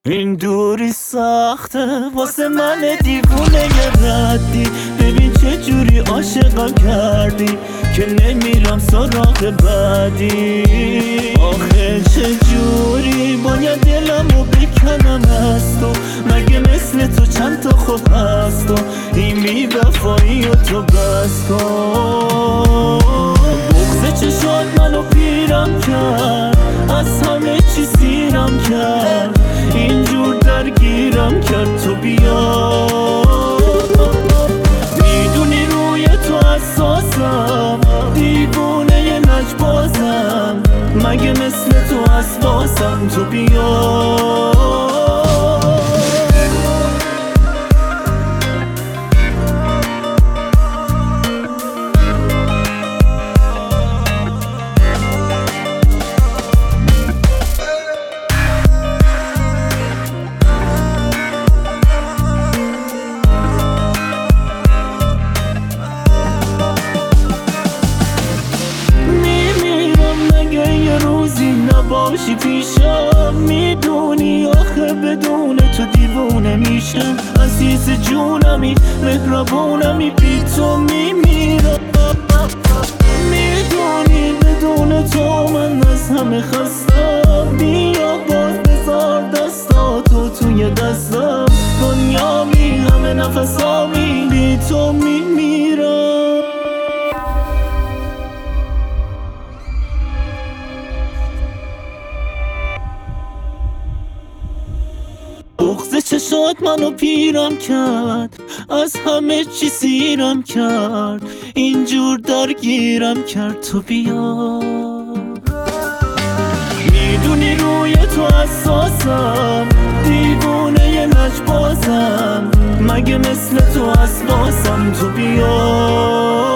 این دوری سخته واسه من دیوونه ردی. ببین چه جوری عاشقم کردی که نمیرم سراغ بعدی. آخه چه جوری باید دلمو بکنم از تو، مگه مثل تو چند تا خوب هست و این بی‌وفایی و تو بس کن. بغض چشات منو پیرم کرد، از همه چی سیرم کرد، اینجور درگیرم کرد. تو بیا میدونی روی تو حساسم، دیوونه لجبازم، مگه مثل تو حساسم. تو بیا باشی پیشم. میدونی آخه بدون تو دیوونه میشم. عزیز جونمی مهربونمی، بی تو میمیرم. میدونی بدون تو من از همه خستم. بیا باز بذار دستاتو توی دستم، دنیامی همه نفسامی، بی تو میمیرم. بغض چشات منو پیرم کرد، از همه چی سیرم کرد، اینجور درگیرم کرد. تو بیا میدونی روی تو حساسم، دیوونه لجبازم، مگه مثل تو حساسم. تو بیا